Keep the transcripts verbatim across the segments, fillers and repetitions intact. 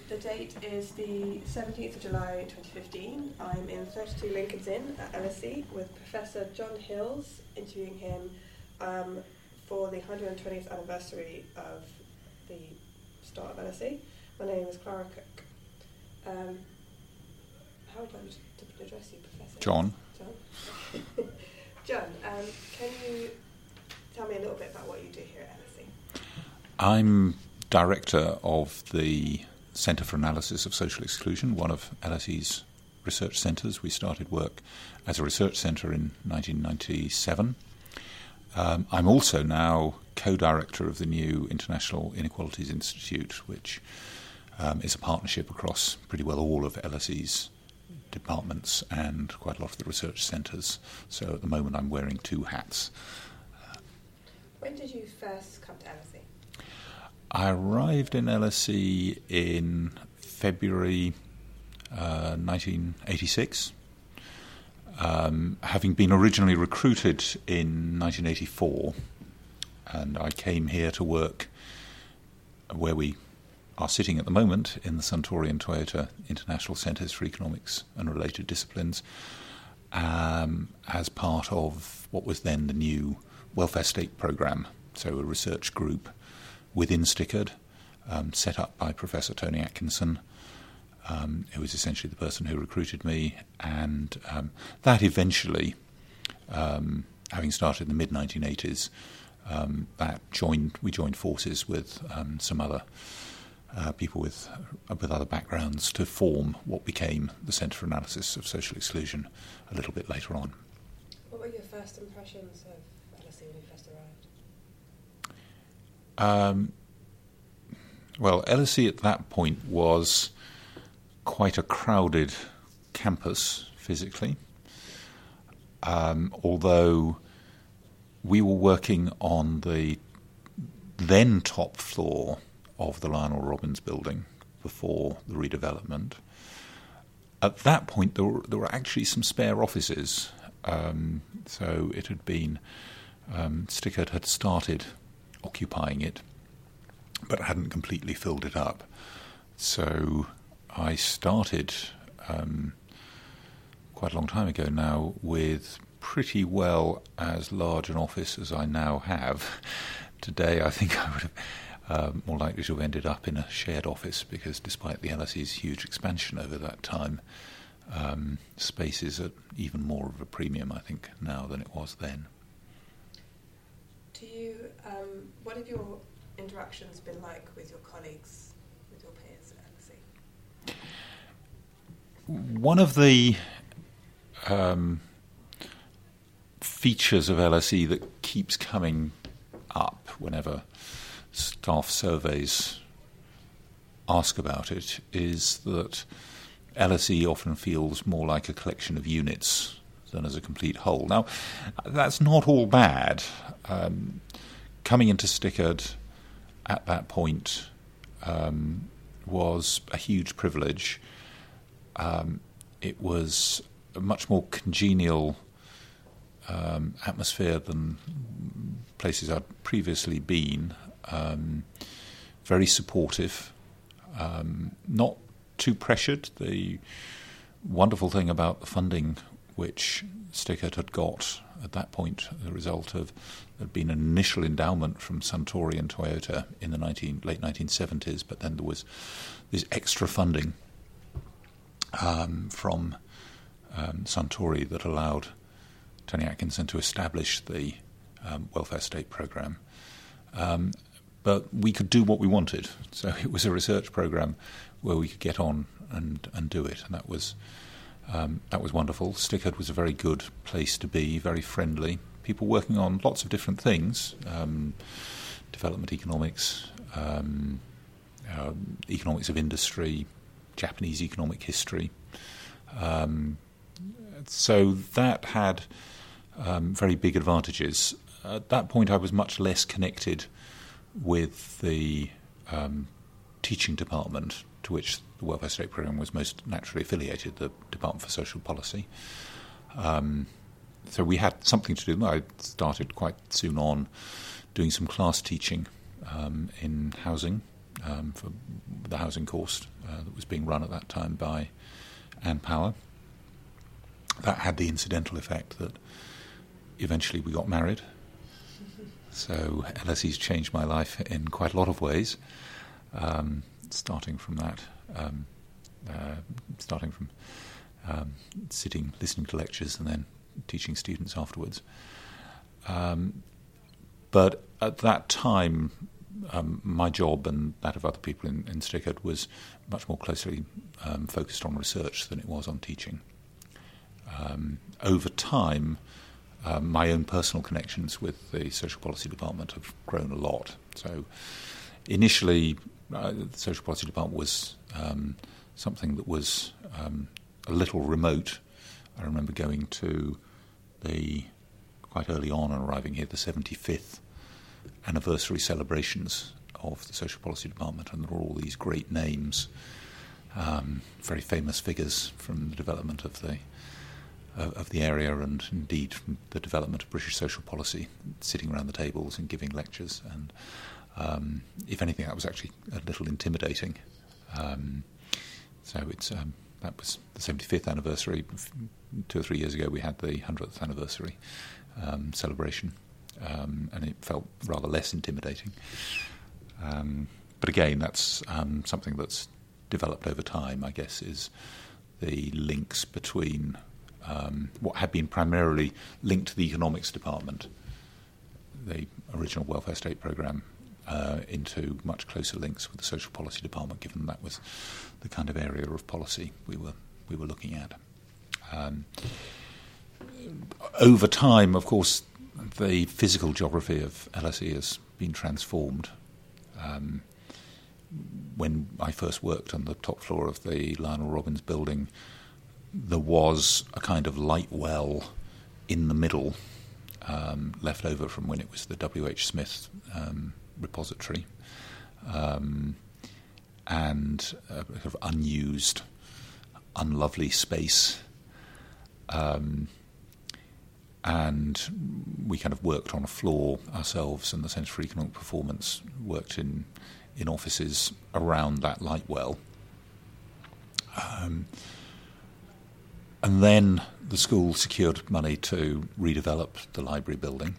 The date is the seventeenth of July twenty fifteen. I'm in thirty-two Lincoln's Inn at L S E with Professor John Hills, interviewing him um, for the one hundred twentieth anniversary of the start of L S E. My name is Clara Cook. Um, how would I like to address you, Professor? John. John, John um, can you tell me a little bit about what you do here at L S E? I'm director of the Centre for Analysis of Social Exclusion, one of L S E's research centres. We started work as a research centre in nineteen ninety-seven. Um, I'm also now co-director of the new International Inequalities Institute, which um, is a partnership across pretty well all of L S E's departments and quite a lot of the research centres. So at the moment I'm wearing two hats. When did you first come to L S E? I arrived in L S E in February uh, nineteen eighty-six, um, having been originally recruited in nineteen eighty-four, and I came here to work where we are sitting at the moment in the Suntory and Toyota International Centres for Economics and Related Disciplines um, as part of what was then the new Welfare State Programme, so a research group within Stickard, um, set up by Professor Tony Atkinson, um, who was essentially the person who recruited me, and um, that eventually, um, having started in the mid nineteen eighties, um, that joined we joined forces with um, some other uh, people with uh, with other backgrounds to form what became the Centre for Analysis of Social Exclusion a little bit later on. What were your first impressions of L S E when you first arrived? Um, well, L S E at that point was quite a crowded campus physically, um, although we were working on the then top floor of the Lionel Robbins building before the redevelopment. At that point, there were, there were actually some spare offices, um, so it had been, um, Stickard had started occupying it, but hadn't completely filled it up. So I started um, quite a long time ago now with pretty well as large an office as I now have. Today I think I would have uh, more likely to have ended up in a shared office, because despite the L S E's huge expansion over that time, um, space is at even more of a premium, I think, now than it was then. Do you, um, what have your interactions been like with your colleagues, with your peers at L S E? One of the um, features of L S E that keeps coming up whenever staff surveys ask about it is that L S E often feels more like a collection of units than as a complete whole. Now, that's not all bad. Um, coming into Stickard at that point um, was a huge privilege. Um, it was a much more congenial um, atmosphere than places I'd previously been. Um, very supportive, um, not too pressured. The wonderful thing about the funding which Stickard had got at that point, the result of there had been an initial endowment from Suntory and Toyota in the nineteen, late nineteen seventies, but then there was this extra funding um, from um, Suntory that allowed Tony Atkinson to establish the um, Welfare State Programme. Um, but we could do what we wanted, so it was a research programme where we could get on and, and do it, and that was Um, that was wonderful. Stickard was a very good place to be, very friendly. People working on lots of different things, um, development economics, um, uh, economics of industry, Japanese economic history. Um, so that had um, very big advantages. At that point I was much less connected with the um, teaching department, to which the Welfare State Programme was most naturally affiliated, the Department for Social Policy. Um, so we had something to do. I started quite soon on doing some class teaching um, in housing um, for the housing course uh, that was being run at that time by Ann Power. That had the incidental effect that eventually we got married. So L S E's changed my life in quite a lot of ways, um, starting from that, um, uh, starting from um, sitting, listening to lectures and then teaching students afterwards. Um, but at that time, um, my job and that of other people in, in Stickard was much more closely um, focused on research than it was on teaching. Um, over time, Um, my own personal connections with the Social Policy Department have grown a lot. So initially, uh, the Social Policy Department was um, something that was um, a little remote. I remember going to the, quite early on and arriving here, the seventy-fifth anniversary celebrations of the Social Policy Department, and there were all these great names, um, very famous figures from the development of the of the area and indeed from the development of British social policy, sitting around the tables and giving lectures. And um, if anything, that was actually a little intimidating. Um, so it's um, that was the seventy-fifth anniversary. Two or three years ago we had the one hundredth anniversary um, celebration, um, and it felt rather less intimidating. Um, but again, that's um, something that's developed over time, I guess, is the links between Um, what had been primarily linked to the economics department, the original welfare state programme, uh, into much closer links with the social policy department, given that was the kind of area of policy we were we were looking at. Um, over time, of course, the physical geography of L S E has been transformed. Um, when I first worked on the top floor of the Lionel Robbins building, there was a kind of light well in the middle, um, left over from when it was the W H Smith um, repository, um, and a sort of unused, unlovely space. Um, and we kind of worked on a floor ourselves, and the Centre for Economic Performance worked in, in offices around that light well. Um, And then the school secured money to redevelop the library building.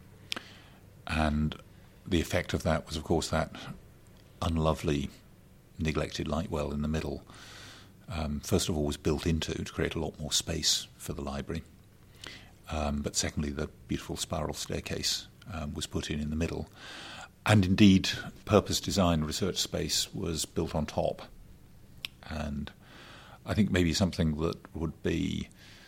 And the effect of that was, of course, that unlovely, neglected light well in the middle, um, first of all, was built into to create a lot more space for the library. Um, but secondly, the beautiful spiral staircase um, was put in in the middle. And indeed, purpose-designed research space was built on top. And I think maybe something that would be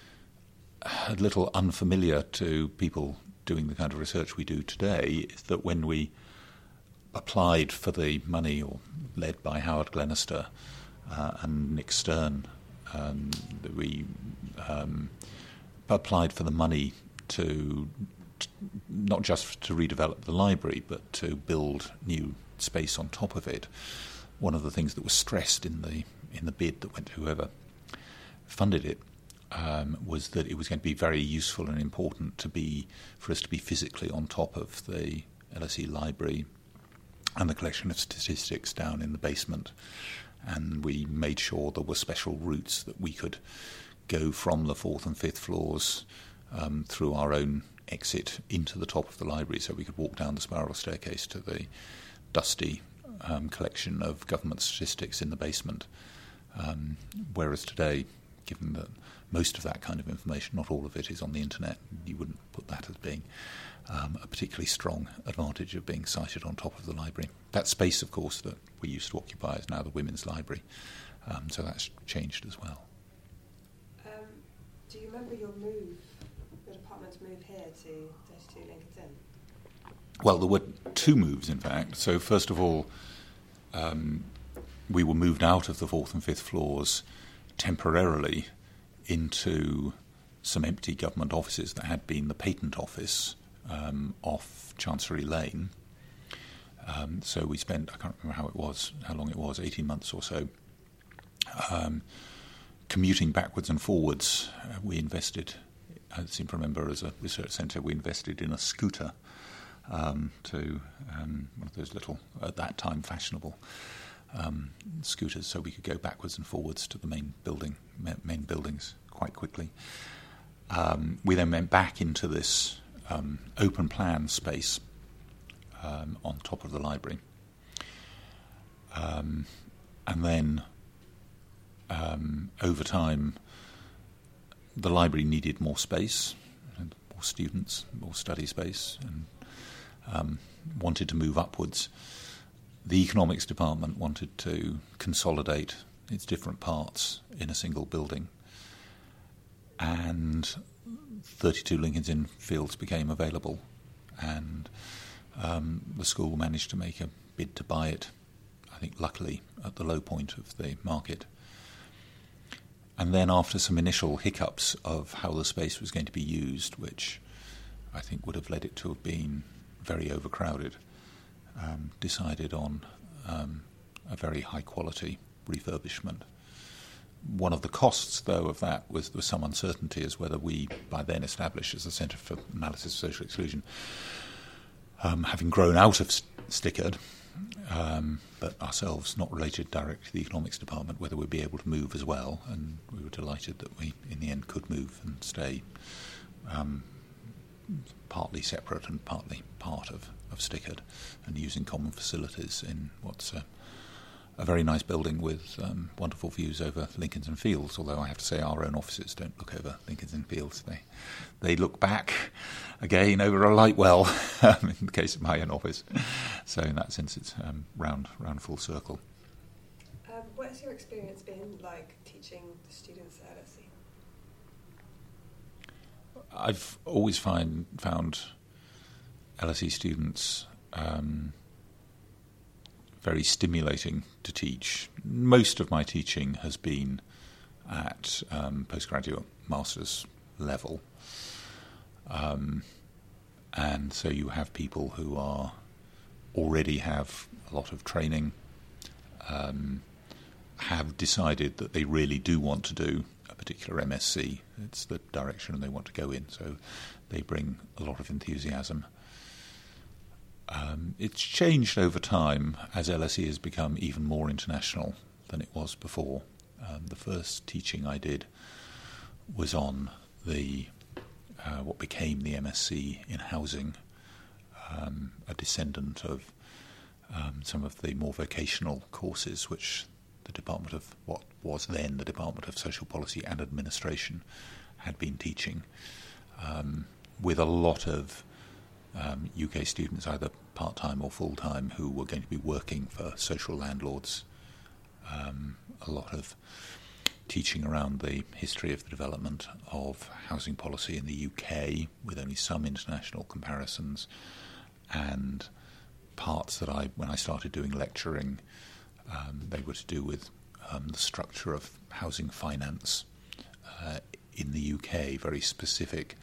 a little unfamiliar to people doing the kind of research we do today is that when we applied for the money, or led by Howard Glenister uh, and Nick Stern, um, we um, applied for the money to, to not just to redevelop the library, but to build new space on top of it. One of the things that was stressed in the in the bid that went to whoever funded it um, was that it was going to be very useful and important to be for us to be physically on top of the L S E library and the collection of statistics down in the basement. And we made sure there were special routes that we could go from the fourth and fifth floors um, through our own exit into the top of the library, so we could walk down the spiral staircase to the dusty um, collection of government statistics in the basement. Um, whereas today, given that most of that kind of information, not all of it, is on the internet, you wouldn't put that as being um, a particularly strong advantage of being sited on top of the library. That space, of course, that we used to occupy is now the Women's Library, um, so that's changed as well. Um, do you remember your move, the department's move here to thirty-two Lincoln's Inn? Well, there were two moves, in fact. So first of all, um, we were moved out of the fourth and fifth floors temporarily into some empty government offices that had been the patent office um, off Chancery Lane. Um, so we spent, I can't remember how it was, how long it was, eighteen months or so, um, commuting backwards and forwards. Uh, we invested, I seem to remember, as a research centre, we invested in a scooter um, to um, one of those little, at that time, fashionable um, scooters, so we could go backwards and forwards to the main building, main buildings quite quickly. Um, we then went back into this um, open plan space um, on top of the library. Um, and then, um, over time, the library needed more space, more students, more study space, and um, wanted to move upwards. The economics department wanted to consolidate its different parts in a single building, and thirty-two Lincoln's Inn Fields became available, and um, the school managed to make a bid to buy it, I think luckily at the low point of the market. And then after some initial hiccups of how the space was going to be used, which I think would have led it to have been very overcrowded, um, decided on um, a very high-quality refurbishment. One of the costs, though, of that was there was some uncertainty as whether we, by then established as the Centre for Analysis of Social Exclusion, um, having grown out of Stickard, Um, but ourselves not related directly to the economics department, whether we'd be able to move as well, and we were delighted that we in the end could move and stay um, partly separate and partly part of, of Stickard, and using common facilities in what's a, a very nice building with um, wonderful views over Lincoln's Inn Fields, although I have to say our own offices don't look over Lincoln's Inn Fields. They, they look back again over a light well, um, in the case of my own office. So in that sense, it's um, round, round full circle. Um, what has your experience been like teaching the students at L S E? I've always find, found L S E students um, very stimulating to teach. Most of my teaching has been at um, postgraduate master's level. Um, and so you have people who are already have a lot of training, um, have decided that they really do want to do a particular M S c. It's the direction they want to go in, so they bring a lot of enthusiasm. Um, it's changed over time as L S E has become even more international than it was before. Um, the first teaching I did was on the uh, what became the M S c in housing, um, a descendant of um, some of the more vocational courses which the Department of what was then the Department of Social Policy and Administration had been teaching, um, with a lot of um, U K students, either part-time or full-time, who were going to be working for social landlords. Um, a lot of teaching around the history of the development of housing policy in the U K, with only some international comparisons, and parts that I, when I started doing lecturing, um, they were to do with um, the structure of housing finance uh, in the U K, very specific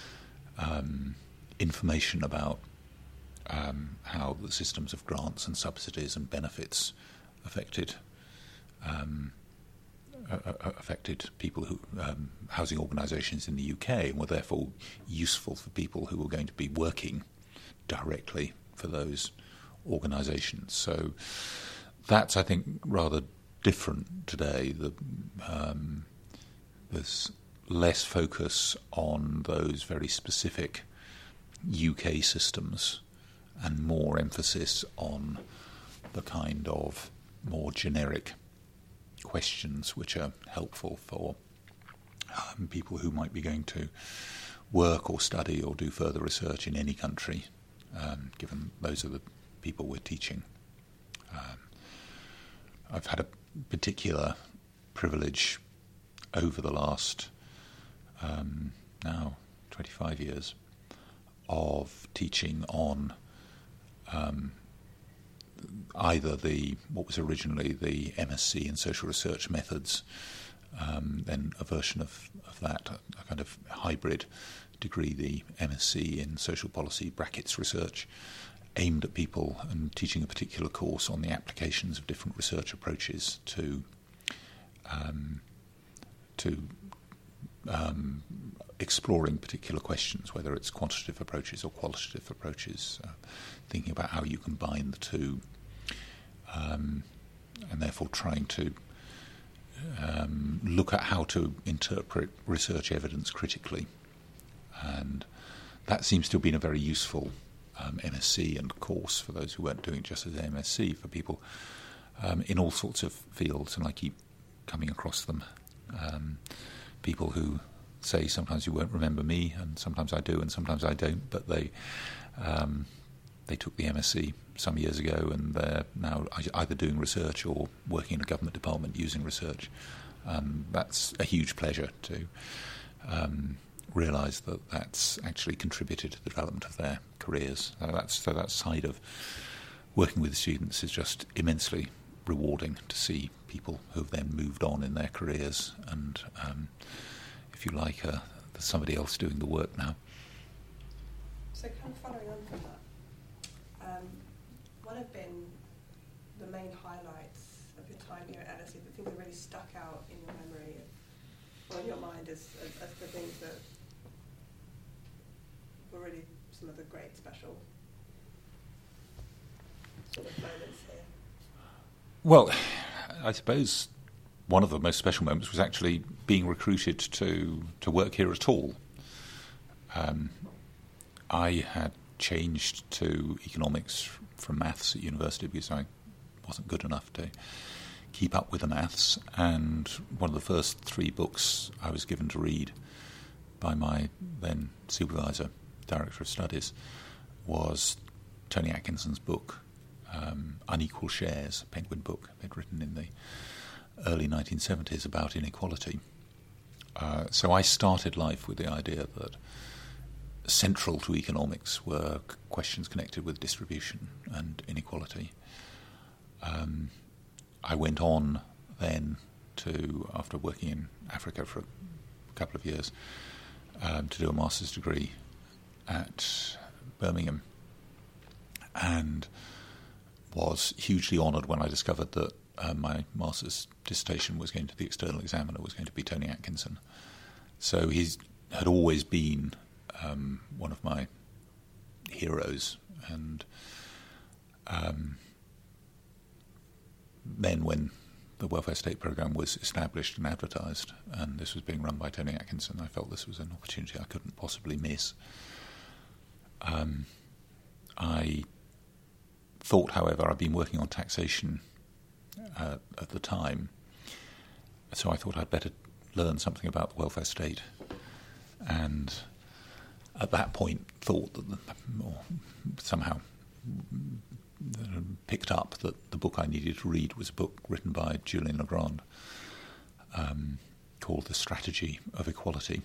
um, information about um, how the systems of grants and subsidies and benefits affected um, uh, affected people who um, housing organisations in the U K, and were therefore useful for people who were going to be working directly for those organisations. So that's, I think, rather different today. The, um, there's less focus on those very specific U K systems and more emphasis on the kind of more generic questions which are helpful for um, people who might be going to work or study or do further research in any country, um, given those are the people we're teaching. Um, I've had a particular privilege over the last um, now twenty-five years of teaching on um, either the what was originally the M S c in social research methods, um, then a version of, of that, a, a kind of hybrid degree, the M S c in social policy brackets research, aimed at people, and teaching a particular course on the applications of different research approaches to um, to um, exploring particular questions, whether it's quantitative approaches or qualitative approaches, uh, thinking about how you combine the two, um, and therefore trying to um, look at how to interpret research evidence critically. And that seems to have been a very useful um, M S c and course for those who weren't doing it just as M S c, for people um, in all sorts of fields, and I keep coming across them. Um, people who say sometimes you won't remember me, and sometimes I do, and sometimes I don't, but they um, they took the M S c some years ago, and they're now either doing research or working in a government department using research. Um, that's a huge pleasure to um, realise that that's actually contributed to the development of their careers. So that's, so that side of working with students is just immensely rewarding to see people who've then moved on in their careers, and um, if you like, uh, there's somebody else doing the work now. So kind of following on from that, um, what have been the main highlights of your time here at L S E, the things that really stuck out in your memory or in your mind as, as, as the things that were really some of the great special sort of moments here? Well, I suppose one of the most special moments was actually being recruited to, to work here at all. Um, I had changed to economics from maths at university because I wasn't good enough to keep up with the maths, and one of the first three books I was given to read by my then supervisor, Director of Studies, was Tony Atkinson's book, um, Unequal Shares, a Penguin book they'd written in the early nineteen seventies about inequality. Uh, so I started life with the idea that central to economics were c- questions connected with distribution and inequality. Um, I went on then to, after working in Africa for a couple of years, um, to do a master's degree at Birmingham, and was hugely honoured when I discovered that uh, my master's dissertation was going to, the external examiner was going to be Tony Atkinson. So he had always been um, one of my heroes, and um, then when the Welfare State Programme was established and advertised, and this was being run by Tony Atkinson, I felt this was an opportunity I couldn't possibly miss. Um, I thought, however, I'd been working on taxation uh, at the time, so I thought I'd better learn something about the welfare state, and at that point thought that, the, or somehow picked up that the book I needed to read was a book written by Julian Legrand um, called The Strategy of Equality,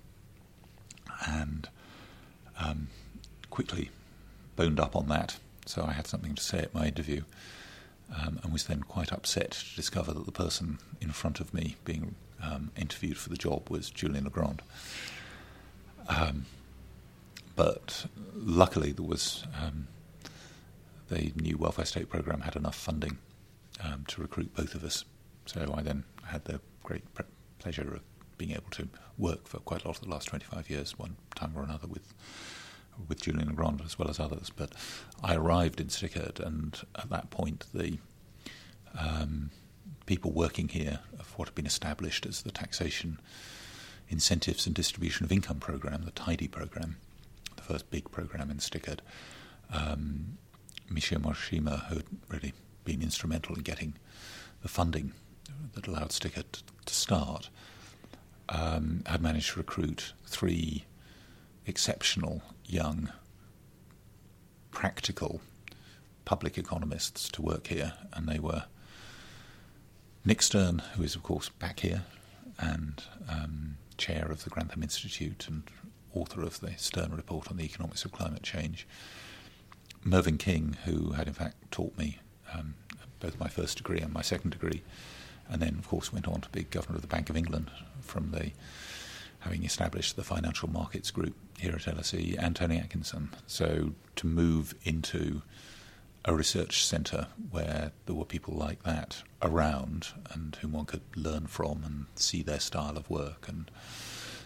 and um, quickly boned up on that. So I had something to say at my interview, um, and was then quite upset to discover that the person in front of me being um, interviewed for the job was Julian Legrand. Um, but luckily there was um, the new Welfare State Programme had enough funding um, to recruit both of us. So I then had the great pre- pleasure of being able to work for quite a lot of the last twenty-five years, one time or another, with with Julian Legrand as well as others. But I arrived in Stickard, and at that point the um, people working here of what had been established as the Taxation Incentives and Distribution of Income Programme, the TIDI programme, the first big programme in Stickard, um, Michio Morishima, who had really been instrumental in getting the funding that allowed Stickard to, to start, um, had managed to recruit three exceptional young, practical public economists to work here, and they were Nick Stern, who is of course back here, and um, chair of the Grantham Institute and author of the Stern Report on the Economics of Climate Change, Mervyn King, who had in fact taught me um, both my first degree and my second degree, and then of course went on to be Governor of the Bank of England from the having established the Financial Markets Group here at L S E, and Tony Atkinson. So to move into a research centre where there were people like that around and whom one could learn from and see their style of work and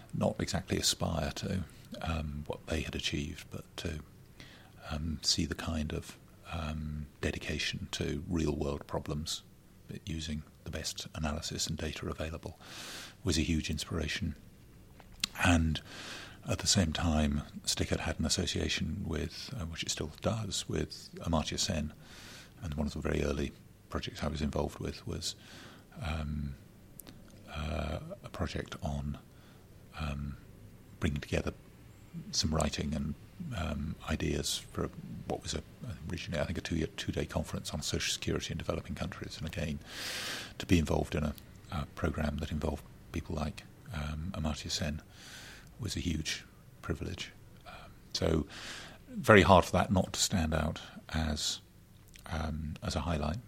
not exactly aspire to um, what they had achieved, but to um, see the kind of um, dedication to real-world problems using the best analysis and data available was a huge inspiration. And at the same time, Stickert had an association with, uh, which it still does, with Amartya Sen, and one of the very early projects I was involved with was um, uh, a project on um, bringing together some writing and um, ideas for what was a, originally, I think, a two-year, two-day conference on social security in developing countries. And again, to be involved in a, a program that involved people like um, Amartya Sen was a huge privilege. Um, so very hard for that not to stand out as um, as a highlight.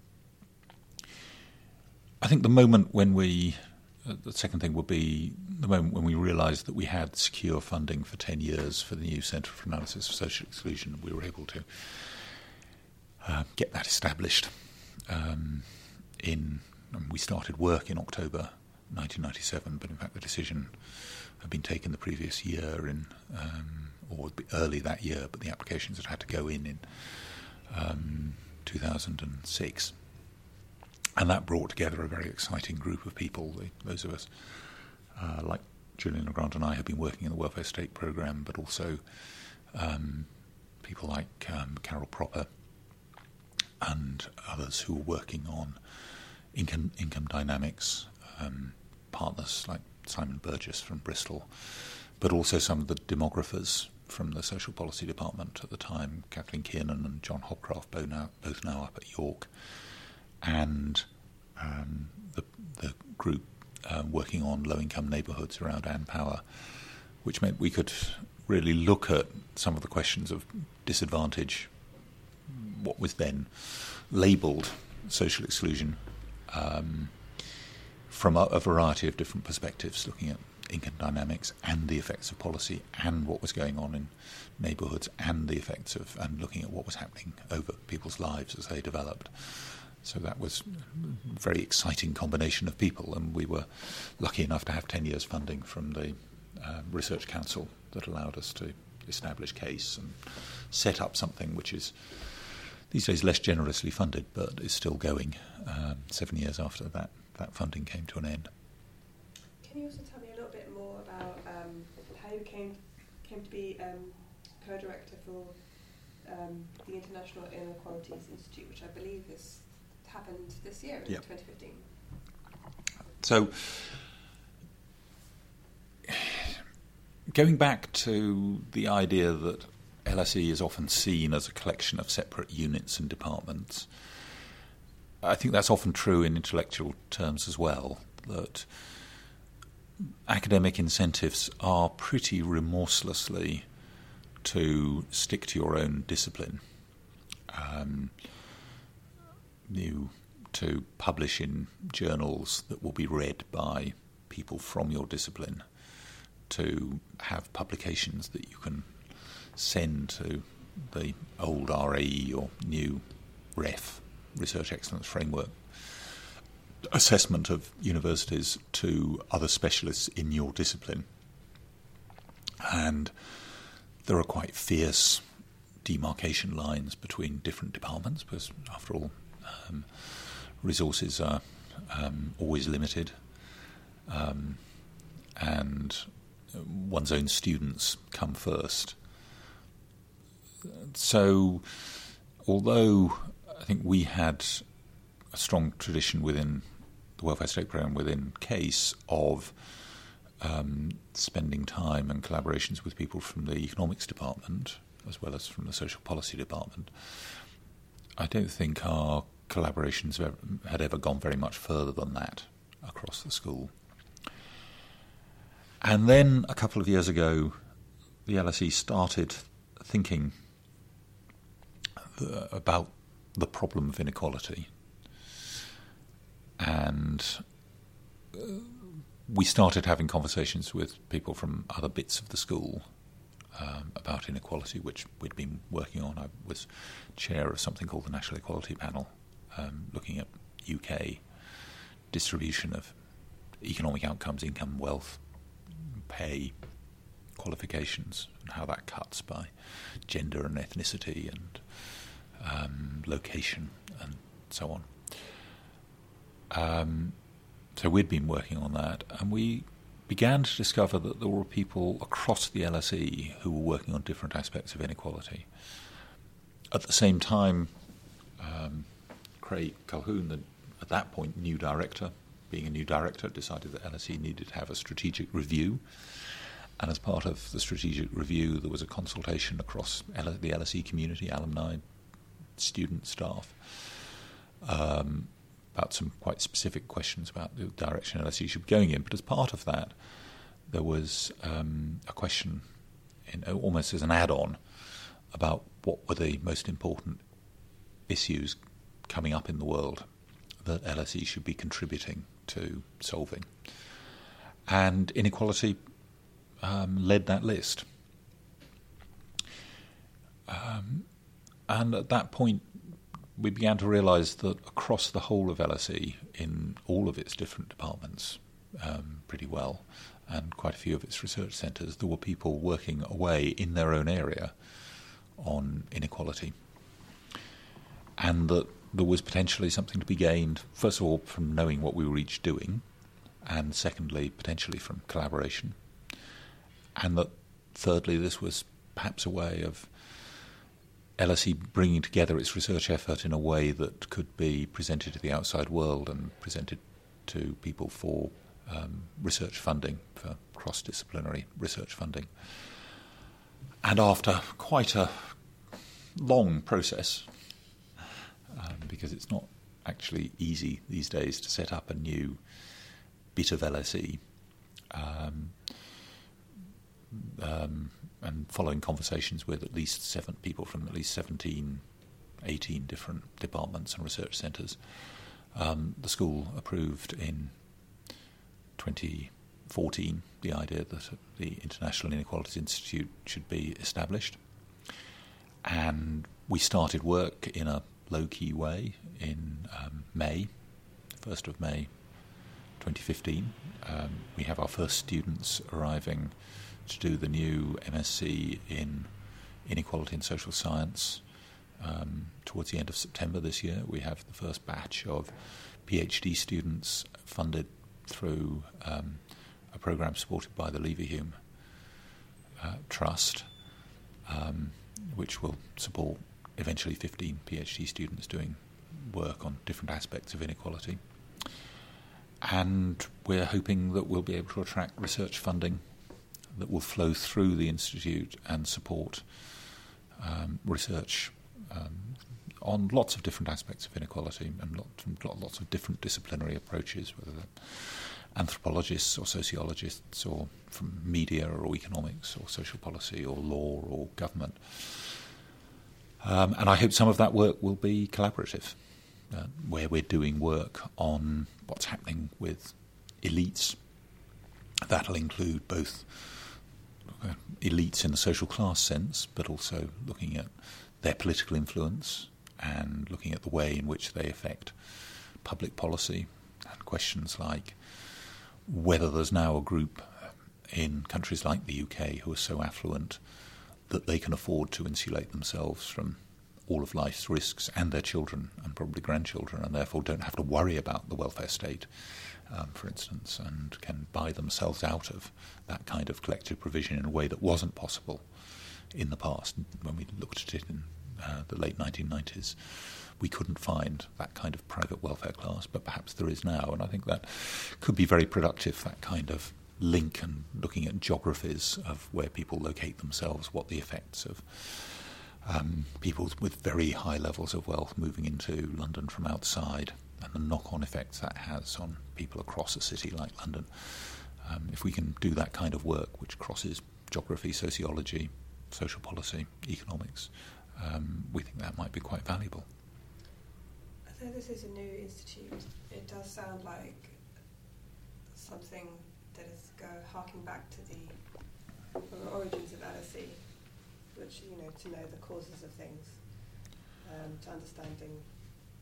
I think the moment when we, uh, the second thing would be the moment when we realised that we had secure funding for ten years for the new Centre for Analysis of Social Exclusion. We were able to uh, get that established. Um, in um, we started work in October nineteen ninety-seven, but in fact the decision had been taken the previous year, in um, or early that year, but the applications had had to go in in um, two thousand six. And that brought together a very exciting group of people, the, those of us uh, like Julian Legrand and I have been working in the welfare state programme, but also um, people like um, Carol Proper and others who were working on income, income dynamics, um, partners like Simon Burgess from Bristol, but also some of the demographers from the Social Policy Department at the time, Kathleen Kiernan and John Hopcroft, both now, both now up at York, and um, the, the group uh, working on low-income neighbourhoods around Ann Power, which meant we could really look at some of the questions of disadvantage, what was then labelled social exclusion, um, from a, a variety of different perspectives, looking at income dynamics and the effects of policy and what was going on in neighbourhoods and the effects of, and looking at what was happening over people's lives as they developed. So that was a very exciting combination of people, and we were lucky enough to have ten years funding from the uh, Research Council that allowed us to establish case and set up something which is these days less generously funded, but is still going um, seven years after that, that funding came to an end. Can you also tell me a little bit more about um, how you came came to be um, co-director for um, the International Inequalities Institute, which I believe has happened this year in yep. twenty fifteen? So, going back to the idea that L S E is often seen as a collection of separate units and departments, I think that's often true in intellectual terms as well, that academic incentives are pretty remorselessly to stick to your own discipline, um, you to publish in journals that will be read by people from your discipline, to have publications that you can send to the old R A E or new R E F, Research Excellence Framework, assessment of universities to other specialists in your discipline. And there are quite fierce demarcation lines between different departments, because after all, um, resources are um, always limited, um, and one's own students come first. So, although I think we had a strong tradition within the welfare state programme, within CASE, of um, spending time and collaborations with people from the economics department as well as from the social policy department, I don't think our collaborations have ever, had ever gone very much further than that across the school. And then a couple of years ago, the L S E started thinking the, about the problem of inequality. And uh, we started having conversations with people from other bits of the school um, about inequality, which we'd been working on. I was chair of something called the National Equality Panel, um, looking at U K distribution of economic outcomes, income, wealth, pay qualifications and how that cuts by gender and ethnicity and um, location and so on. Um, so we'd been working on that, and we began to discover that there were people across the L S E who were working on different aspects of inequality. At the same time, um, Craig Calhoun, the, at that point new director, being a new director, decided that L S E needed to have a strategic review. And as part of the strategic review, there was a consultation across L- the L S E community, alumni, student, staff, um, about some quite specific questions about the direction L S E should be going in. But as part of that, there was um, a question, in, almost as an add-on, about what were the most important issues coming up in the world that L S E should be contributing to solving. And inequality um, led that list. Um, and at that point, we began to realise that across the whole of L S E, in all of its different departments, um, pretty well, and quite a few of its research centres, there were people working away in their own area on inequality. And that there was potentially something to be gained, first of all, from knowing what we were each doing, and secondly, potentially from collaboration. And that, thirdly, this was perhaps a way of L S E bringing together its research effort in a way that could be presented to the outside world and presented to people for um, research funding, for cross-disciplinary research funding. And after quite a long process, um, because it's not actually easy these days to set up a new bit of L S E, um, um, and following conversations with at least seven people from at least seventeen, eighteen different departments and research centres, um, the school approved in twenty fourteen the idea that the International Inequalities Institute should be established. And we started work in a low-key way in um, May, first of May twenty fifteen. Um, we have our first students arriving to do the new M S c in Inequality and Social Science um, towards the end of September this year. We have the first batch of PhD students funded through um, a programme supported by the Leverhulme uh, Trust, um, which will support eventually fifteen PhD students doing work on different aspects of inequality. And we're hoping that we'll be able to attract research funding that will flow through the Institute and support um, research um, on lots of different aspects of inequality and lots, lots of different disciplinary approaches, whether they're anthropologists or sociologists or from media or economics or social policy or law or government. Um, and I hope some of that work will be collaborative, uh, where we're doing work on what's happening with elites. That'll include both uh, elites in the social class sense, but also looking at their political influence and looking at the way in which they affect public policy, and questions like whether there's now a group in countries like the U K who are so affluent that they can afford to insulate themselves from all of life's risks and their children and probably grandchildren, and therefore don't have to worry about the welfare state, um, for instance, and can buy themselves out of that kind of collective provision in a way that wasn't possible in the past. When we looked at it in uh, the late nineteen nineties, we couldn't find that kind of private welfare class, but perhaps there is now, and I think that could be very productive, that kind of link, and looking at geographies of where people locate themselves, what the effects of um, people with very high levels of wealth moving into London from outside and the knock-on effects that has on people across a city like London. Um, if we can do that kind of work, which crosses geography, sociology, social policy, economics, um, we think that might be quite valuable. Although this is a new institute, it does sound like something that is go harking back to the uh, origins of L S E, which, you know, to know the causes of things, um, to understanding.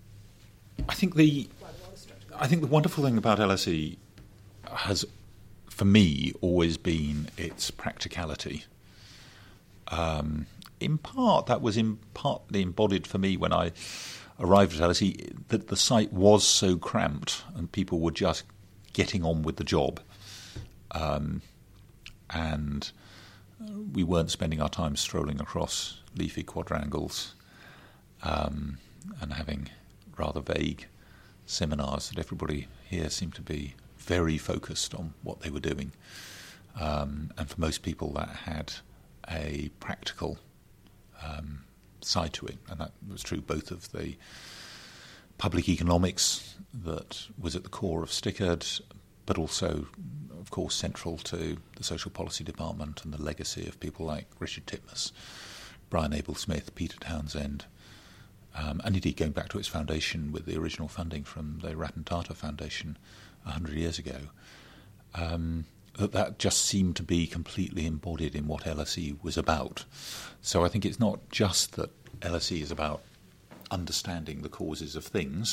I think the Why the world is structured. I think the wonderful thing about L S E has for me, always been its practicality. Um, in part, that was in partly embodied for me when I arrived at L S E, that the site was so cramped and people were just getting on with the job. Um, and we weren't spending our time strolling across leafy quadrangles um, and having rather vague seminars, that everybody here seemed to be very focused on what they were doing. Um, and for most people that had a practical um, side to it, and that was true both of the public economics that was at the core of Stickard, but also, of course, central to the social policy department and the legacy of people like Richard Titmuss, Brian Abel-Smith, Peter Townsend, um, and indeed going back to its foundation with the original funding from the Ratan Tata Foundation a hundred years ago, um, that that just seemed to be completely embodied in what L S E was about. So I think it's not just that L S E is about understanding the causes of things,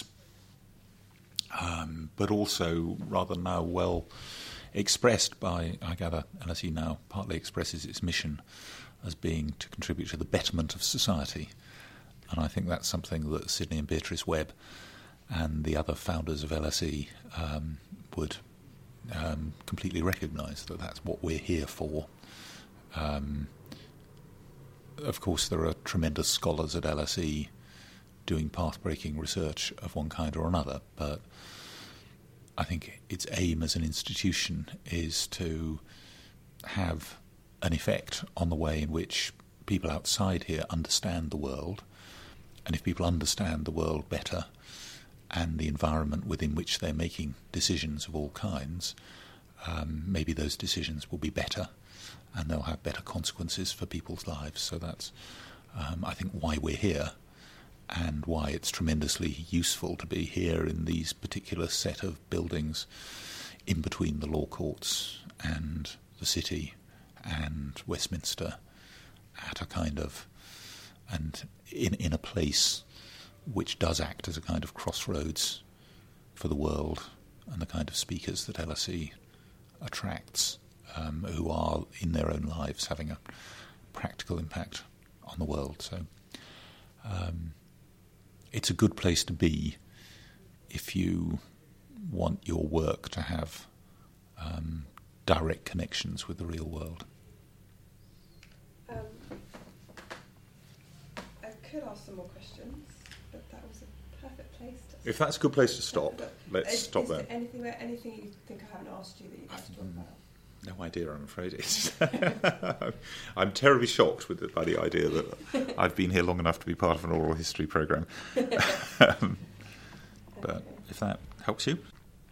um, but also rather now well expressed by, I gather, L S E now partly expresses its mission as being to contribute to the betterment of society. And I think that's something that Sidney and Beatrice Webb and the other founders of L S E um, would um, completely recognise, that that's what we're here for. Um, of course, there are tremendous scholars at L S E doing path-breaking research of one kind or another, but I think its aim as an institution is to have an effect on the way in which people outside here understand the world, and if people understand the world better and the environment within which they're making decisions of all kinds, um, maybe those decisions will be better and they'll have better consequences for people's lives. So that's, um, I think, why we're here, and why it's tremendously useful to be here in these particular set of buildings in between the law courts and the city and Westminster, at a kind of, and in in a place which does act as a kind of crossroads for the world and the kind of speakers that L S E attracts, um, who are in their own lives having a practical impact on the world. So um, it's a good place to be if you want your work to have um, direct connections with the real world. Um, I could ask some more questions, but that was a perfect place to. If that's a good place to stop, let's is, stop is there. there anything, where, anything you think I haven't asked you that you'd like to talk about? No idea, I'm afraid. It's I'm terribly shocked with the, by the idea that I've been here long enough to be part of an oral history programme. um, but okay. If that helps you.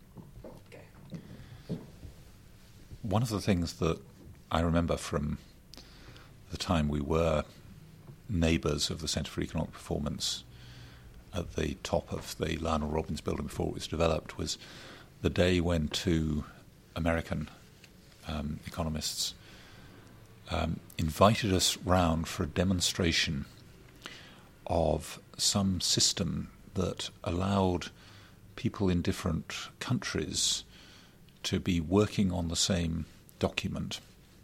Okay. One of the things that I remember from the time we were neighbours of the Centre for Economic Performance at the top of the Lionel Robbins building before it was developed was the day when two American Um, economists um, invited us round for a demonstration of some system that allowed people in different countries to be working on the same document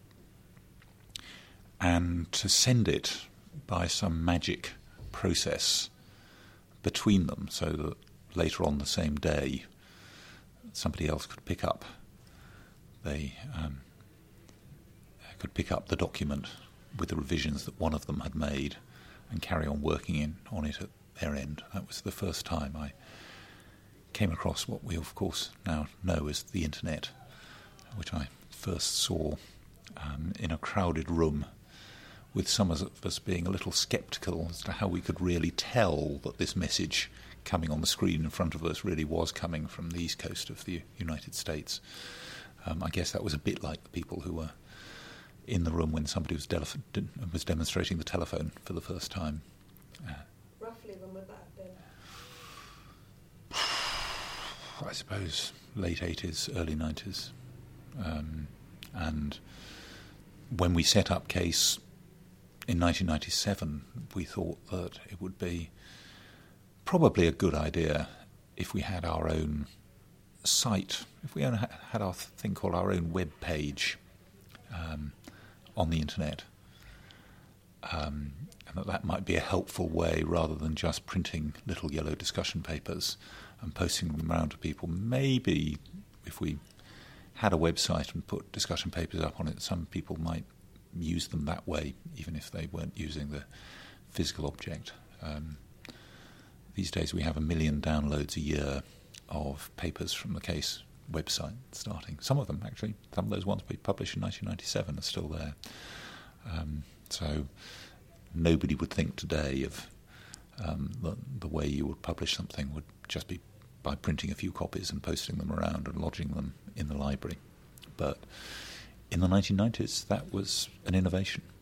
and to send it by some magic process between them, so that later on the same day somebody else could pick up They um, could pick up the document with the revisions that one of them had made and carry on working in on it at their end. That was the first time I came across what we, of course, now know as the Internet, which I first saw um, in a crowded room with some of us being a little sceptical as to how we could really tell that this message coming on the screen in front of us really was coming from the east coast of the United States. Um, I guess that was a bit like the people who were in the room when somebody was, delef- was demonstrating the telephone for the first time. Uh, Roughly when would that have been? I suppose late eighties, early nineties. Um, and when we set up CASE in nineteen ninety-seven, we thought that it would be probably a good idea if we had our own site, if we only had our thing called our own web page um, on the internet, um, and that that might be a helpful way rather than just printing little yellow discussion papers and posting them around to people. Maybe if we had a website and put discussion papers up on it, some people might use them that way, even if they weren't using the physical object. Um, these days we have a million downloads a year of papers from the Case website starting. Some of them, actually, some of those ones we published in nineteen ninety-seven are still there. Um, so nobody would think today of um, the, the way you would publish something would just be by printing a few copies and posting them around and lodging them in the library. But in the nineteen nineties, that was an innovation.